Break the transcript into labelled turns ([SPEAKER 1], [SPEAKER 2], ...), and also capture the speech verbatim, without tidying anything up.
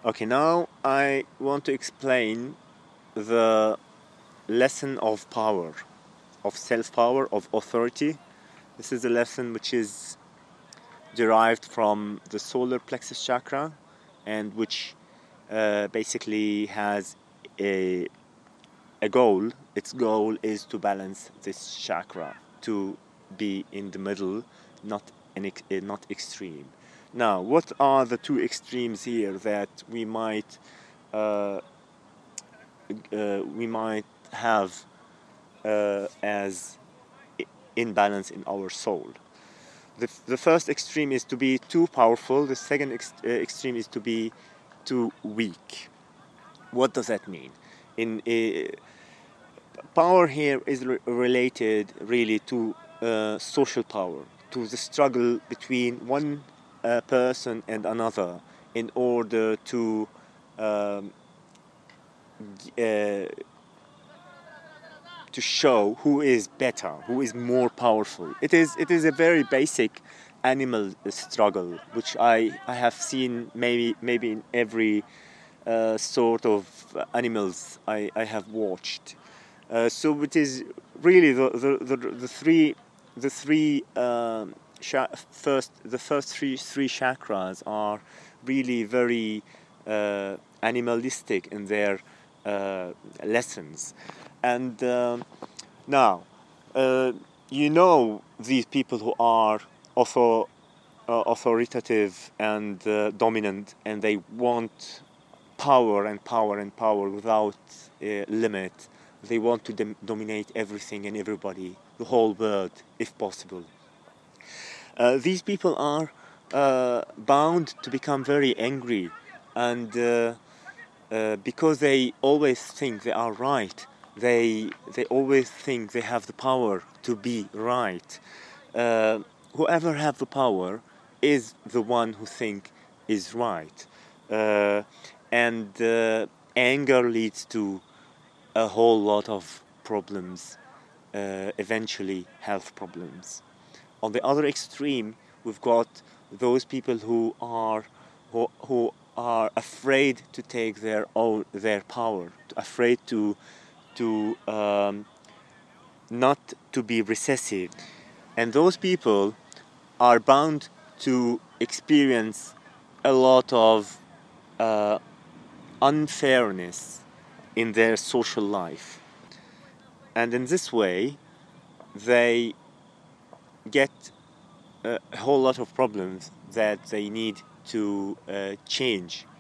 [SPEAKER 1] Okay, now I want to explain the lesson of power, of self power, of authority. This is a lesson which is derived from the solar plexus chakra and which uh, basically has a, a goal. Its goal is to balance this chakra, to be in the middle, not, an ex- uh, not extreme. Now, what are the two extremes here that we might uh, uh, we might have uh, as imbalance in our soul? The, the first extreme is to be too powerful. The second ex- uh, extreme is to be too weak. What does that mean? In uh, Power here is re- related really to uh, social power, to the struggle between one uh, person and another in order to um, uh, to show who is better, who is more powerful. It is it is a very basic animal struggle, which I, I have seen maybe maybe in every uh, sort of animals I, I have watched. Uh, so it is really the the, the, the three the three um, sha- first the first three three chakras are really very uh, animalistic in their uh, lessons, and um, now uh, you know these people who are author, uh, authoritative and uh, dominant, and they want power and power and power without uh, limit. They want to dom- dominate everything and everybody, the whole world, if possible. Uh, these people are uh, bound to become very angry, and uh, uh, because they always think they are right, they they always think they have the power to be right. Uh, Whoever have the power is the one who think is right, uh, and uh, anger leads to a whole lot of problems, uh, eventually health problems. On the other extreme, we've got those people who are who, who are afraid to take their own their power, afraid to to um, not to be recessive, and those people are bound to experience a lot of uh, unfairness in their social life, and in this way, they get a whole lot of problems that they need to uh, change